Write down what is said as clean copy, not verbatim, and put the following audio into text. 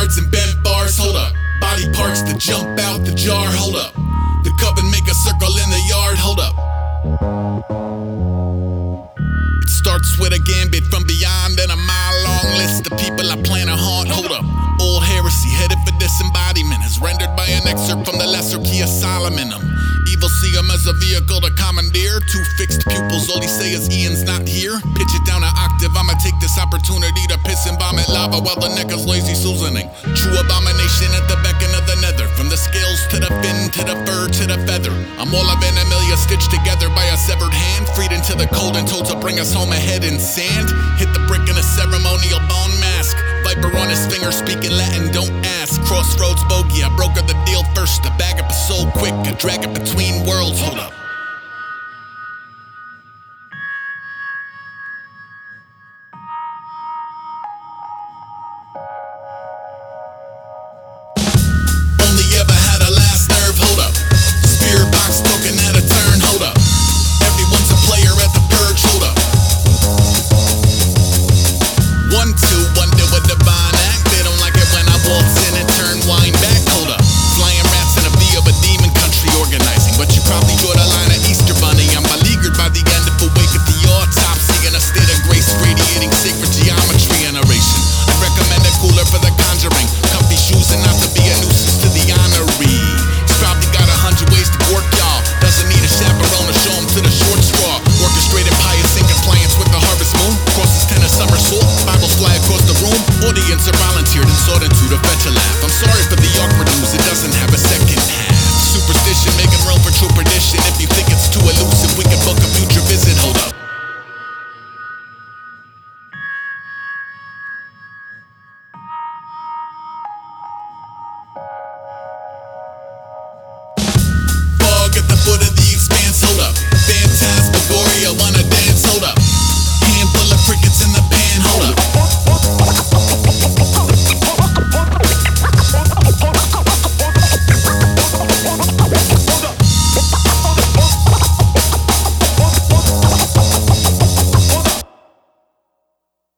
cards and bent bars, hold up. Body parts that jump out the jar, hold up. The coven make a circle in the yard, hold up. It starts with a gambit from beyond and a mile-long list of people I plan to haunt, hold up. Old heresy headed for disembodiment is rendered by an excerpt from the Lesser Key of Solomon. Evil see him as a vehicle to commandeer. Two fixed pupils, all he say is Ian's not here. Pitch it down an octave, I'ma take this opportunity to piss and vomit lava while the neck is lazy Susaning. True abomination at the beckon of the nether. From the scales to the fin, to the fur, to the feather. I'm all of an Amelia stitched together by a severed hand. Freed into the cold and told to bring us home ahead in sand. Hit the brick in a ceremonial bone mask. Viper on his finger speaking Latin, don't ask. Crossroads bogey, I brokered the deal first. To bag up a soul quick, I drag it between worlds, hold up. Only ever had a last nerve, hold up. Spirit box spoken at a turn, hold up. Everyone's a player at the purge, hold up. 1, 2, wonder what divine act. They don't like it when I waltz in and turn wine back, hold up. Flying rats in a V of a demon country organizing. But you probably draw the line at Easter Bunny. I'm beleaguered by the end of awake at the autopsy in a state of grace, radiating sacred geometry and oration. I'd recommend a cooler for the conjuring. Comfy shoes and not to be a nuisance to the honoree. He's probably got 100 ways to work y'all. Doesn't need a chaperone to show him to the short straw. Orchestrated pious in compliance with the harvest moon. Crosses 10 a somersault. Bibles fly across the room. Audience are volunteered and sought into to fetch a laugh. I'm sorry for the awkward news, it doesn't have a second half. Superstition making room for true perdition. If you think it's too elusive, we can book a future visit. Hold up. Fog at the foot of the expanse. Hold up. Phantasmagoria, wanna